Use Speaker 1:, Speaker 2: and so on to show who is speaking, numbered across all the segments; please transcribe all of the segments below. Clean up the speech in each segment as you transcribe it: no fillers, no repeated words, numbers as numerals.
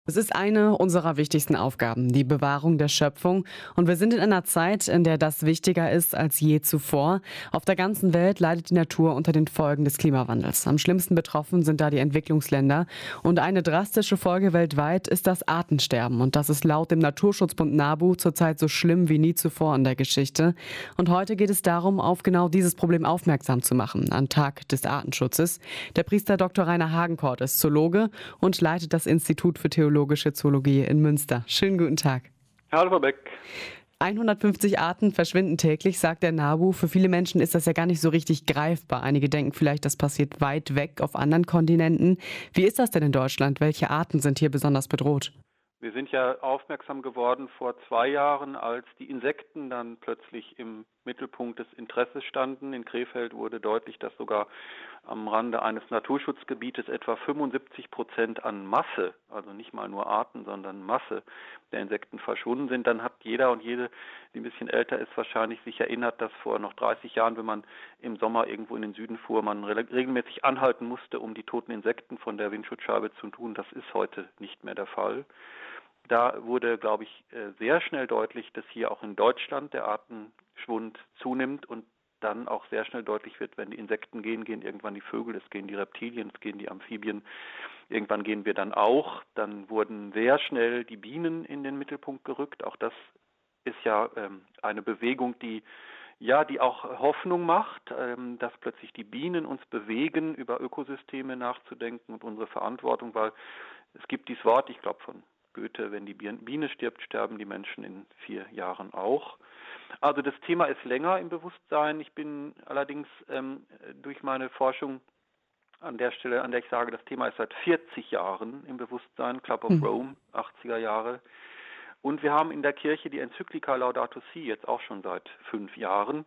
Speaker 1: Es ist eine unserer wichtigsten Aufgaben, die Bewahrung der Schöpfung. Und wir sind in einer Zeit, in der das wichtiger ist als je zuvor. Auf der ganzen Welt leidet die Natur unter den Folgen des Klimawandels. Am schlimmsten betroffen sind da die Entwicklungsländer. Und eine drastische Folge weltweit ist das Artensterben. Und das ist laut dem Naturschutzbund NABU zurzeit so schlimm wie nie zuvor in der Geschichte. Und heute geht es darum, auf genau dieses Problem aufmerksam zu machen, am Tag des Artenschutzes. Der Priester Dr. Rainer Hagenkort ist Zoologe und leitet das Institut für Theologische Zoologie in Münster. Schönen guten Tag.
Speaker 2: Hallo Frau Beck.
Speaker 1: 150 Arten verschwinden täglich, sagt der NABU. Für viele Menschen ist das ja gar nicht so richtig greifbar. Einige denken vielleicht, das passiert weit weg auf anderen Kontinenten. Wie ist das denn in Deutschland? Welche Arten sind hier besonders bedroht?
Speaker 2: Wir sind ja aufmerksam geworden vor 2 Jahren, als die Insekten dann plötzlich im Mittelpunkt des Interesses standen. In Krefeld wurde deutlich, dass sogar am Rande eines Naturschutzgebietes etwa 75% an Masse, also nicht mal nur Arten, sondern Masse der Insekten verschwunden sind. Dann hat jeder und jede, die ein bisschen älter ist, wahrscheinlich sich erinnert, dass vor noch 30 Jahren, wenn man im Sommer irgendwo in den Süden fuhr, man regelmäßig anhalten musste, um die toten Insekten von der Windschutzscheibe zu tun. Das ist heute nicht mehr der Fall. Da wurde, glaube ich, sehr schnell deutlich, dass hier auch in Deutschland der Artenschwund zunimmt und dann auch sehr schnell deutlich wird, wenn die Insekten gehen, gehen irgendwann die Vögel, es gehen die Reptilien, es gehen die Amphibien, irgendwann gehen wir dann auch. Dann wurden sehr schnell die Bienen in den Mittelpunkt gerückt. Auch das ist ja eine Bewegung, die auch Hoffnung macht, dass plötzlich die Bienen uns bewegen, über Ökosysteme nachzudenken und unsere Verantwortung, weil es gibt dieses Wort, ich glaube von Goethe, wenn die Biene stirbt, sterben die Menschen in 4 Jahren auch. Also das Thema ist länger im Bewusstsein. Ich bin allerdings durch meine Forschung an der Stelle, an der ich sage, das Thema ist seit 40 Jahren im Bewusstsein, Club of
Speaker 1: Hm.
Speaker 2: Rome, 80er Jahre. Und wir haben in der Kirche die Enzyklika Laudato Si jetzt auch schon seit 5 Jahren,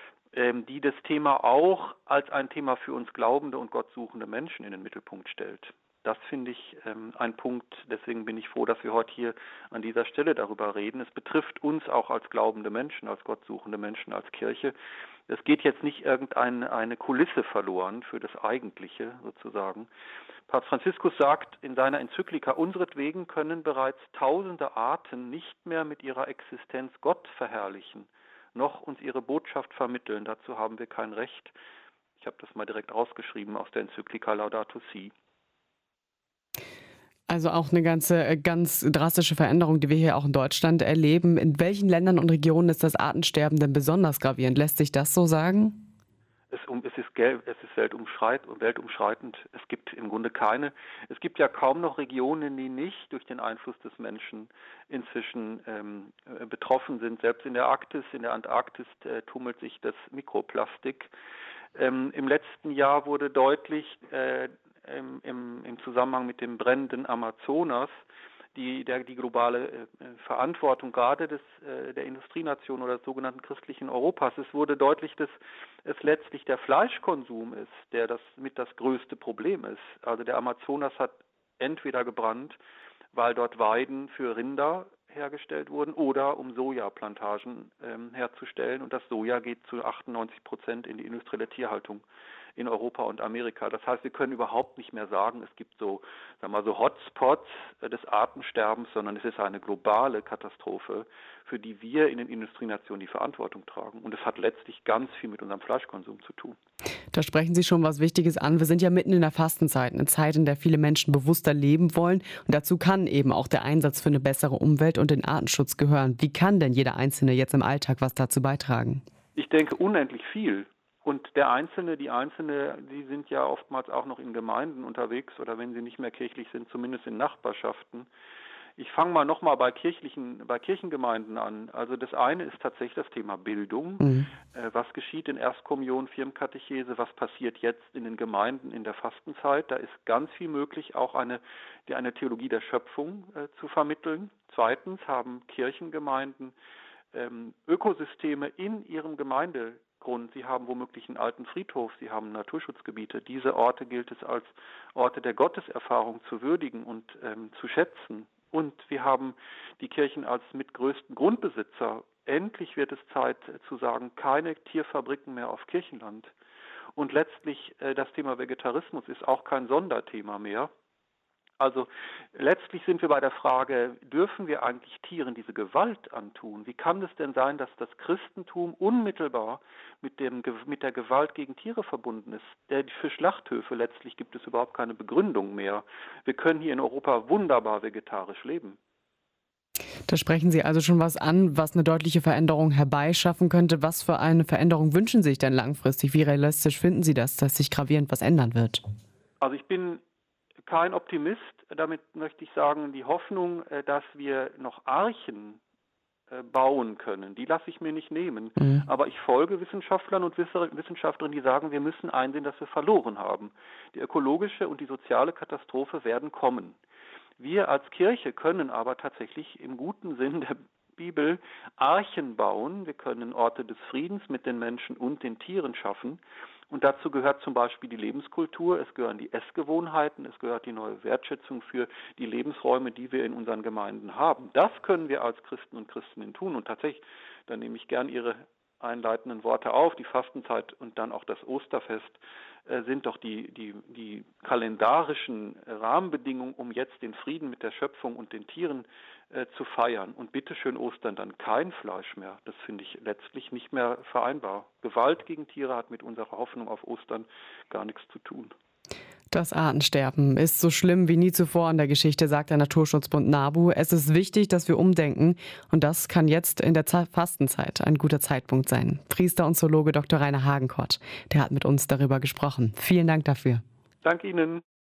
Speaker 2: die das Thema auch als ein Thema für uns glaubende und gottsuchende Menschen in den Mittelpunkt stellt. Das finde ich ein Punkt, deswegen bin ich froh, dass wir heute hier an dieser Stelle darüber reden. Es betrifft uns auch als glaubende Menschen, als gottsuchende Menschen, als Kirche. Es geht jetzt nicht irgendeine Kulisse verloren für das Eigentliche sozusagen. Papst Franziskus sagt in seiner Enzyklika, unseretwegen können bereits tausende Arten nicht mehr mit ihrer Existenz Gott verherrlichen, noch uns ihre Botschaft vermitteln. Dazu haben wir kein Recht. Ich habe das mal direkt rausgeschrieben aus der Enzyklika Laudato Si.
Speaker 1: Also auch eine ganz drastische Veränderung, die wir hier auch in Deutschland erleben. In welchen Ländern und Regionen ist das Artensterben denn besonders gravierend? Lässt sich das so sagen?
Speaker 2: Es ist weltumschreitend. Es gibt im Grunde keine. Es gibt ja kaum noch Regionen, die nicht durch den Einfluss des Menschen inzwischen betroffen sind. Selbst in der Arktis, in der Antarktis tummelt sich das Mikroplastik. Im letzten Jahr wurde deutlich im Zusammenhang mit dem brennenden Amazonas die globale Verantwortung gerade der Industrienation oder des sogenannten christlichen Europas. Es wurde deutlich, dass es letztlich der Fleischkonsum ist, der das größte Problem ist. Also der Amazonas hat entweder gebrannt, weil dort Weiden für Rinder hergestellt wurden oder um Sojaplantagen herzustellen. Und das Soja geht zu 98% in die industrielle Tierhaltung in Europa und Amerika. Das heißt, wir können überhaupt nicht mehr sagen, es gibt so Hotspots des Artensterbens, sondern es ist eine globale Katastrophe, für die wir in den Industrienationen die Verantwortung tragen. Und es hat letztlich ganz viel mit unserem Fleischkonsum zu tun.
Speaker 1: Da sprechen Sie schon was Wichtiges an. Wir sind ja mitten in der Fastenzeit, eine Zeit, in der viele Menschen bewusster leben wollen. Und dazu kann eben auch der Einsatz für eine bessere Umwelt und den Artenschutz gehören. Wie kann denn jeder Einzelne jetzt im Alltag was dazu beitragen?
Speaker 2: Ich denke unendlich viel. Und der Einzelne, die Einzelne, die sind ja oftmals auch noch in Gemeinden unterwegs oder wenn sie nicht mehr kirchlich sind, zumindest in Nachbarschaften. Ich fange mal nochmal bei Kirchengemeinden an. Also das eine ist tatsächlich das Thema Bildung.
Speaker 1: Mhm.
Speaker 2: Was geschieht in Erstkommunion, Firmenkatechese? Was passiert jetzt in den Gemeinden in der Fastenzeit? Da ist ganz viel möglich, auch eine Theologie der Schöpfung zu vermitteln. Zweitens haben Kirchengemeinden Ökosysteme in ihrem Gemeindegrund. Sie haben womöglich einen alten Friedhof, sie haben Naturschutzgebiete. Diese Orte gilt es als Orte der Gotteserfahrung zu würdigen und zu schätzen. Und wir haben die Kirchen als mitgrößten Grundbesitzer. Endlich wird es Zeit zu sagen, keine Tierfabriken mehr auf Kirchenland. Und letztlich das Thema Vegetarismus ist auch kein Sonderthema mehr. Also letztlich sind wir bei der Frage, dürfen wir eigentlich Tieren diese Gewalt antun? Wie kann es denn sein, dass das Christentum unmittelbar mit der Gewalt gegen Tiere verbunden ist? Für Schlachthöfe letztlich gibt es überhaupt keine Begründung mehr. Wir können hier in Europa wunderbar vegetarisch leben.
Speaker 1: Da sprechen Sie also schon was an, was eine deutliche Veränderung herbeischaffen könnte. Was für eine Veränderung wünschen Sie sich denn langfristig? Wie realistisch finden Sie das, dass sich gravierend was ändern wird?
Speaker 2: Also ich bin kein Optimist. Damit möchte ich sagen, die Hoffnung, dass wir noch Archen bauen können, die lasse ich mir nicht nehmen. Aber ich folge Wissenschaftlern und Wissenschaftlerinnen, die sagen, wir müssen einsehen, dass wir verloren haben. Die ökologische und die soziale Katastrophe werden kommen. Wir als Kirche können aber tatsächlich im guten Sinn der Bibel Archen bauen. Wir können Orte des Friedens mit den Menschen und den Tieren schaffen. Und dazu gehört zum Beispiel die Lebenskultur, es gehören die Essgewohnheiten, es gehört die neue Wertschätzung für die Lebensräume, die wir in unseren Gemeinden haben. Das können wir als Christen und Christinnen tun. Und tatsächlich, da nehme ich gern Ihre einleitenden Worte auf, die Fastenzeit und dann auch das Osterfest sind doch die kalendarischen Rahmenbedingungen, um jetzt den Frieden mit der Schöpfung und den Tieren zu feiern. Und bitteschön Ostern dann kein Fleisch mehr. Das finde ich letztlich nicht mehr vereinbar. Gewalt gegen Tiere hat mit unserer Hoffnung auf Ostern gar nichts zu tun.
Speaker 1: Das Artensterben ist so schlimm wie nie zuvor in der Geschichte, sagt der Naturschutzbund NABU. Es ist wichtig, dass wir umdenken. Und das kann jetzt in der Fastenzeit ein guter Zeitpunkt sein. Priester und Zoologe Dr. Rainer Hagenkort, der hat mit uns darüber gesprochen. Vielen Dank dafür.
Speaker 2: Danke Ihnen.